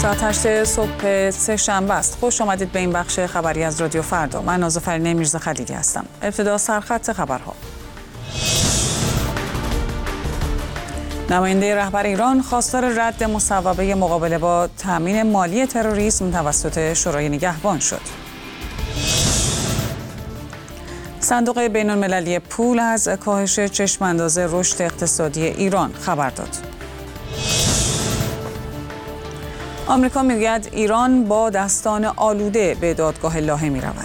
ساعت 8 صبح سه شنبه است. خوش آمدید به این بخش خبری از رادیو فردا. من نازافرین میرزاخلیلی هستم. ابتدا سرخط خبرها. نماینده رهبر ایران خواستار رد مصوبه مقابله با تامین مالی تروریسم توسط شورای نگهبان شد. صندوق بین‌المللی پول از کاهش چشم‌انداز رشد اقتصادی ایران خبر داد. آمریکا میگوید ایران با دستان آلوده به دادگاه لاهه می رود.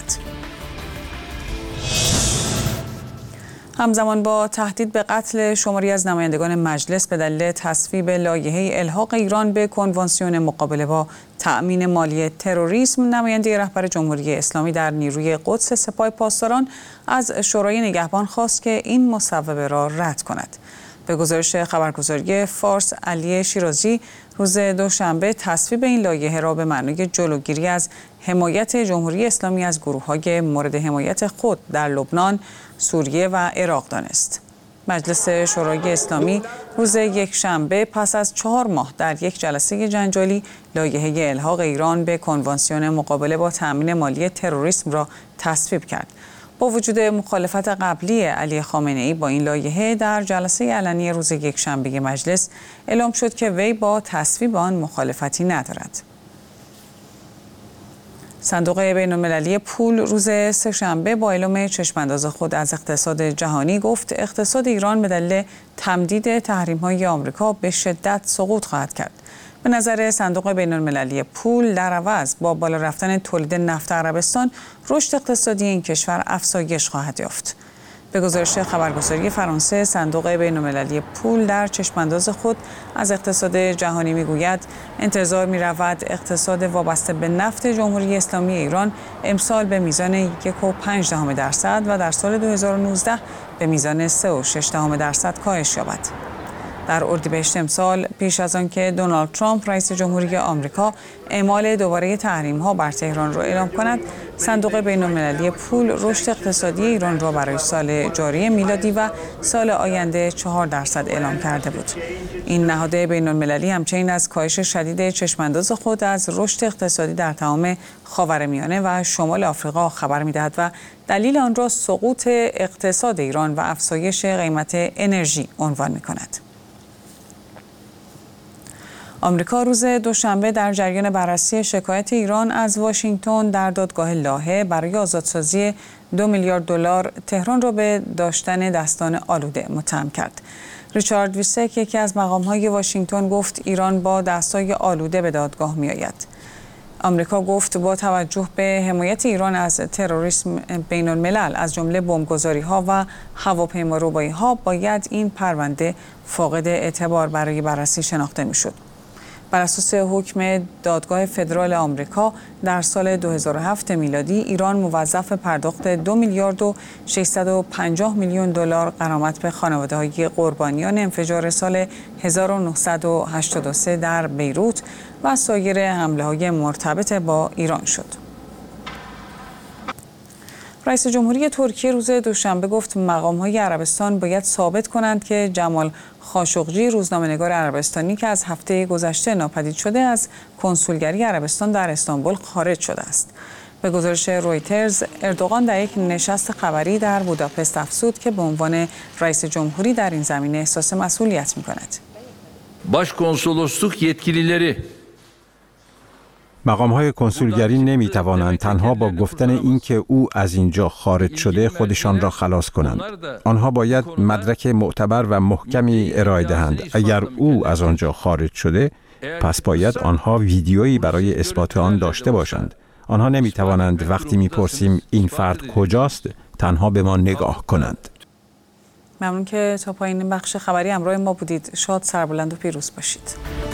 همزمان با تهدید به قتل شماری از نمایندگان مجلس به دلیل تصویب لایحه الحاق ایران به کنوانسیون مقابله با تأمین مالی تروریسم، نماینده رهبر جمهوری اسلامی در نیروی قدس سپاه پاسداران از شورای نگهبان خواست که این مصوبه را رد کند. به گزارش خبرگزاری فارس، علی شیرازی روز دوشنبه تصویب این لایحه را به معنای جلوگیری از حمایت جمهوری اسلامی از گروه‌های مورد حمایت خود در لبنان، سوریه و عراق دانست. مجلس شورای اسلامی روز یکشنبه پس از 4 ماه در یک جلسه جنجالی لایحه الحاق ایران به کنوانسیون مقابله با تأمین مالی تروریسم را تصویب کرد. با وجود مخالفت قبلی علی خامنه‌ای با این لایحه، در جلسه علنی روز یکشنبه مجلس اعلام شد که وی با تصویب آن مخالفتی ندارد. صندوق بین‌المللی پول روز سه‌شنبه با اعلام چشم‌انداز خود از اقتصاد جهانی گفت اقتصاد ایران به دلیل تمدید تحریم‌های آمریکا به شدت سقوط خواهد کرد. به نظر صندوق بین‌المللی پول، در عوض با بالا رفتن تولید نفت عربستان، رشد اقتصادی این کشور افزایش خواهد یافت. به گزارش خبرگزاری فرانسه، صندوق بین‌المللی پول در چشم‌انداز خود از اقتصاد جهانی می‌گوید انتظار می‌رود اقتصاد وابسته به نفت جمهوری اسلامی ایران امسال به میزان 1.5% و در سال 2019 به میزان 3.6% کاهش یابد. در اردیبهشت امسال، پیش از آنکه دونالد ترامپ رئیس جمهوری آمریکا اعمال دوباره تحریم‌ها بر تهران را اعلام کند، صندوق بین‌المللی پول رشد اقتصادی ایران را برای سال جاری میلادی و سال آینده 4% اعلام کرده بود. این نهاد بین‌المللی همچنین از کاهش شدید چشم‌انداز خود از رشد اقتصادی در تمام خاورمیانه و شمال آفریقا خبر می‌دهد و دلیل آن را سقوط اقتصاد ایران و افزایش قیمت انرژی عنوان می‌کند. آمریکا روز دوشنبه در جریان بررسی شکایت ایران از واشنگتن در دادگاه لاهه برای آزادسازی $2 میلیارد تهران را به داشتن دستان آلوده متهم کرد. ریچارد ویسک، یکی از مقام‌های واشنگتن، گفت ایران با دستای آلوده به دادگاه می‌آید. آمریکا گفت با توجه به حمایت ایران از تروریسم بین الملل از جمله بمبگذاری‌ها و هواپیماربایی‌ها، باید این پرونده فاقد اعتبار برای بررسی شناخته می‌شد. بر اساس حکم دادگاه فدرال آمریکا در سال 2007 میلادی، ایران موظف پرداخت $2 میلیارد و 650 میلیون غرامت به خانواده‌های قربانیان انفجار سال 1983 در بیروت و سایر حمله‌های مرتبط با ایران شد. رئیس جمهوری ترکیه روز دوشنبه گفت مقام‌های عربستان باید ثابت کنند که جمال خاشقجی، روزنامه‌نگار عربستانی که از هفته گذشته ناپدید شده، از کنسولگری عربستان در استانبول خارج شده است. به گزارش رویترز، اردوغان در یک نشست خبری در بوداپست افزود که به عنوان رئیس جمهوری در این زمینه احساس مسئولیت می‌کند. Başkonsolosluk yetkilileri مقام‌های کنسولگری نمی‌توانند تنها با گفتن اینکه او از اینجا خارج شده خودشان را خلاص کنند. آنها باید مدرک معتبر و محکمی ارائه دهند. اگر او از آنجا خارج شده، پس باید آنها ویدیویی برای اثبات آن داشته باشند. آنها نمی‌توانند وقتی می‌پرسیم این فرد کجاست، تنها به ما نگاه کنند. ممنون که تا پایین بخش خبری همراه ما بودید. شاد، سربلند و پیروز باشید.